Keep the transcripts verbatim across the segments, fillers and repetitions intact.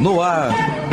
No ar,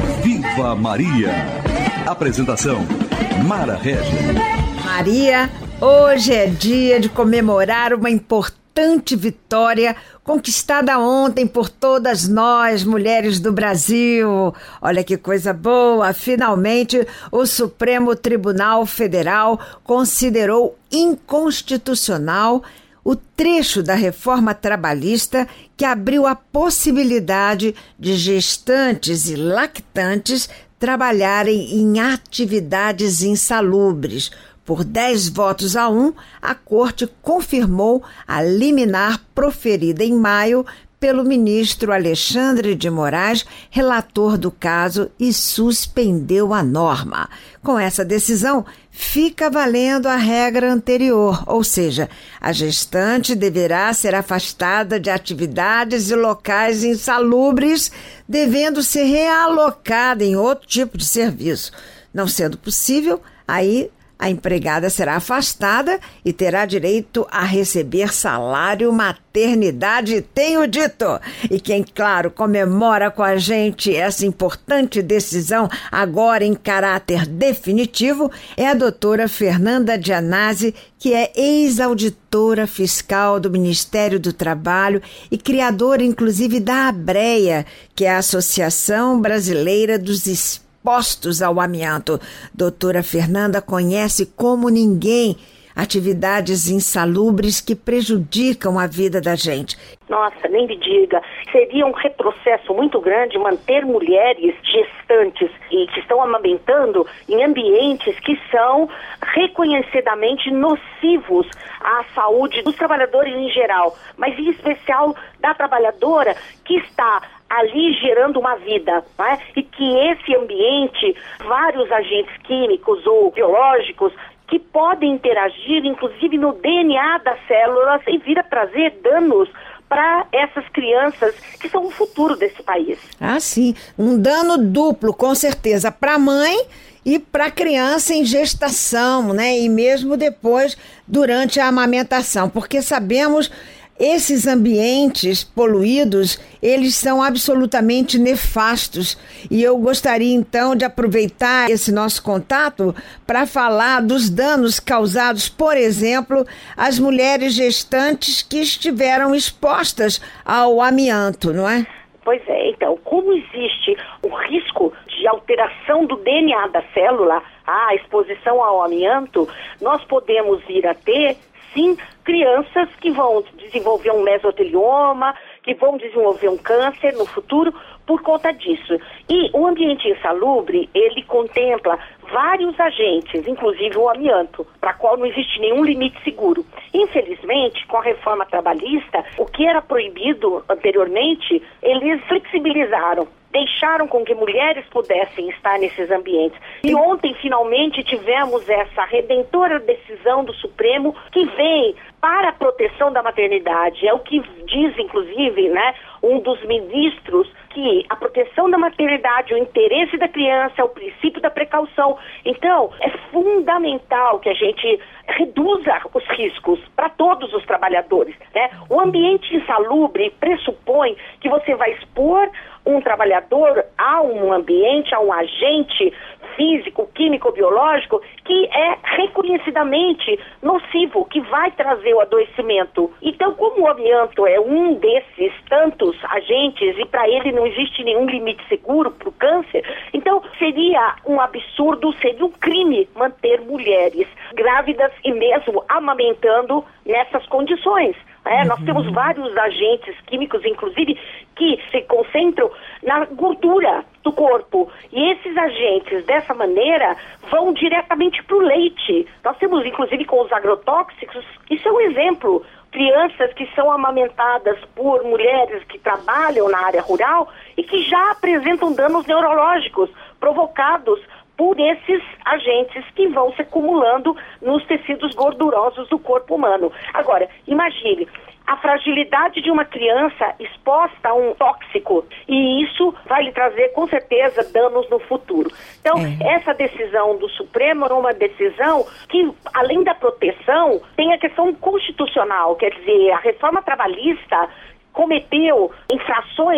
Viva Maria. Apresentação, Mara Regis. Maria, hoje é dia de comemorar uma importante vitória conquistada ontem por todas nós, mulheres do Brasil. Olha que coisa boa! Finalmente, o Supremo Tribunal Federal considerou inconstitucional o trecho da reforma trabalhista que abriu a possibilidade de gestantes e lactantes trabalharem em atividades insalubres. Por dez votos a um, a Corte confirmou a liminar proferida em maio pelo ministro Alexandre de Moraes, relator do caso, e suspendeu a norma. Com essa decisão, fica valendo a regra anterior, ou seja, a gestante deverá ser afastada de atividades e locais insalubres, devendo ser realocada em outro tipo de serviço. Não sendo possível, aí a empregada será afastada e terá direito a receber salário maternidade, tenho dito. E quem, claro, comemora com a gente essa importante decisão agora em caráter definitivo é a doutora Fernanda Gianazzi, que é ex-auditora fiscal do Ministério do Trabalho e criadora, inclusive, da ABREA, que é a Associação Brasileira dos Espíritos Postos ao amianto. Doutora Fernanda conhece como ninguém atividades insalubres que prejudicam a vida da gente. Nossa, nem me diga. Seria um retrocesso muito grande manter mulheres gestantes e que estão amamentando em ambientes que são reconhecidamente nocivos à saúde dos trabalhadores em geral, mas em especial da trabalhadora que está ali gerando uma vida, né? E que esse ambiente, vários agentes químicos ou biológicos, que podem interagir, inclusive no D N A das células, e vir a trazer danos para essas crianças que são o futuro desse país. Ah, sim. Um dano duplo, com certeza, para a mãe e para a criança em gestação, né? E mesmo depois, durante a amamentação, porque sabemos esses ambientes poluídos, eles são absolutamente nefastos. E eu gostaria, então, de aproveitar esse nosso contato para falar dos danos causados, por exemplo, às mulheres gestantes que estiveram expostas ao amianto, não é? Pois é, então, como existe o risco de alteração do D N A da célula, a exposição ao amianto, nós podemos vir a ter, sim, crianças que vão desenvolver um mesotelioma, que vão desenvolver um câncer no futuro por conta disso. E o ambiente insalubre, ele contempla vários agentes, inclusive o amianto, para qual não existe nenhum limite seguro. Infelizmente, com a reforma trabalhista, o que era proibido anteriormente, eles flexibilizaram. Deixaram com que mulheres pudessem estar nesses ambientes. E ontem, finalmente, tivemos essa redentora decisão do Supremo que vem para a proteção da maternidade. É o que diz, inclusive, né, um dos ministros, que a proteção da maternidade, o interesse da criança, é o princípio da precaução. Então, é fundamental que a gente reduza os riscos para todos os trabalhadores, né? O ambiente insalubre pressupõe que você vai expor um trabalhador a um ambiente, a um agente físico, químico, biológico, que é reconhecidamente nocivo, que vai trazer o adoecimento. Então, como o amianto é um desses tantos agentes e para ele não existe nenhum limite seguro para o câncer, então seria um absurdo, seria um crime manter mulheres grávidas e mesmo amamentando nessas condições. É, nós temos vários agentes químicos, inclusive, que se concentram na gordura do corpo. E esses agentes, dessa maneira, vão diretamente para o leite. Nós temos, inclusive, com os agrotóxicos, isso é um exemplo. Crianças que são amamentadas por mulheres que trabalham na área rural e que já apresentam danos neurológicos provocados por esses agentes que vão se acumulando nos tecidos gordurosos do corpo humano. Agora, imagine a fragilidade de uma criança exposta a um tóxico, e isso vai lhe trazer, com certeza, danos no futuro. Então, é. essa decisão do Supremo é uma decisão que, além da proteção, tem a questão constitucional, quer dizer, a reforma trabalhista cometeu infrações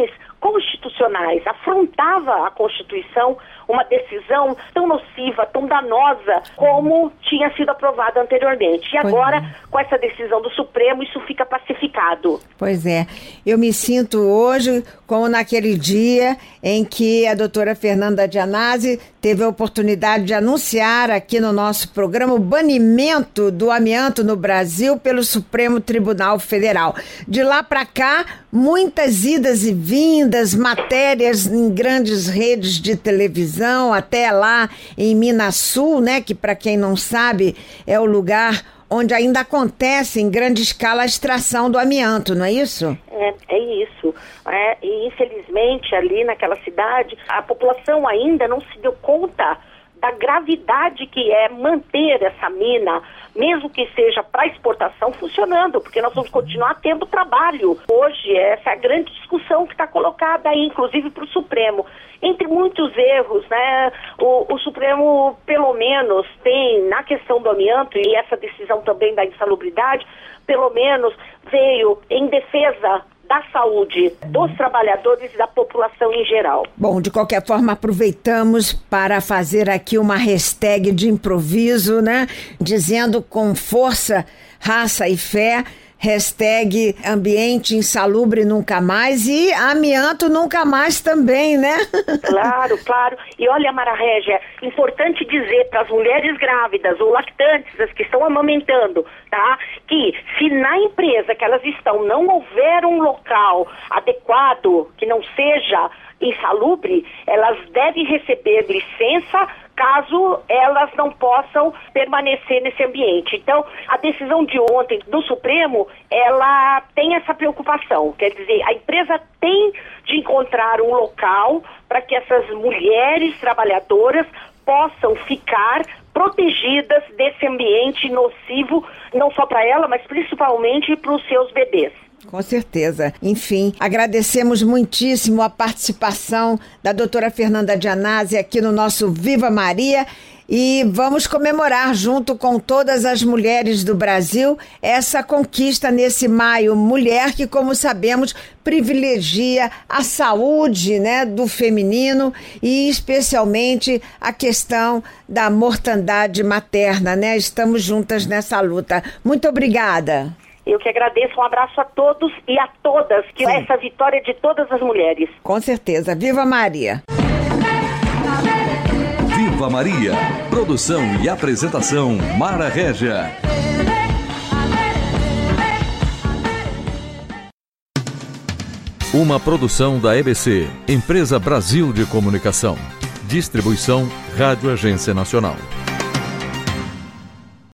constitucionais, afrontava a Constituição uma decisão tão nociva, tão danosa como tinha sido aprovada anteriormente. E agora, é. com essa decisão do Supremo, isso fica pacificado. Pois é. Eu me sinto hoje como naquele dia em que a doutora Fernanda Gianazzi teve a oportunidade de anunciar aqui no nosso programa o banimento do amianto no Brasil pelo Supremo Tribunal Federal. De lá para cá, muitas idas e vindas, matérias em grandes redes de televisão, até lá em Minasul, né, que para quem não sabe é o lugar onde ainda acontece em grande escala a extração do amianto, não é isso? É, é isso. É, e infelizmente ali naquela cidade a população ainda não se deu conta da gravidade que é manter essa mina, mesmo que seja para exportação, funcionando, porque nós vamos continuar tendo trabalho. Hoje, essa é a grande discussão que está colocada aí, inclusive para o Supremo. Entre muitos erros, né, o, o Supremo, pelo menos, tem, na questão do amianto, e essa decisão também da insalubridade, pelo menos veio em defesa da saúde dos trabalhadores e da população em geral. Bom, de qualquer forma, aproveitamos para fazer aqui uma hashtag de improviso, né? Dizendo com força, raça e fé, hashtag ambiente insalubre nunca mais e amianto nunca mais também, né? Claro, claro. E olha, Mara Régia, importante dizer para as mulheres grávidas ou lactantes, as que estão amamentando, tá? Que se na empresa que elas estão não houver um local adequado, que não seja insalubre, elas devem receber licença caso elas não possam permanecer nesse ambiente. Então, a decisão de ontem do Supremo, ela tem essa preocupação. Quer dizer, a empresa tem de encontrar um local para que essas mulheres trabalhadoras possam ficar protegidas desse ambiente nocivo, não só para ela, mas principalmente para os seus bebês. Com certeza. Enfim, agradecemos muitíssimo a participação da doutora Fernanda Gianazzi aqui no nosso Viva Maria e vamos comemorar junto com todas as mulheres do Brasil essa conquista nesse Maio Mulher que, como sabemos, privilegia a saúde, né, do feminino e especialmente a questão da mortandade materna, né? Estamos juntas nessa luta. Muito obrigada. Eu que agradeço, um abraço a todos e a todas, que é essa vitória de todas as mulheres. Com certeza. Viva Maria! Viva Maria! Produção e apresentação, Mara Régia. Uma produção da E B C, Empresa Brasil de Comunicação. Distribuição Rádio Agência Nacional.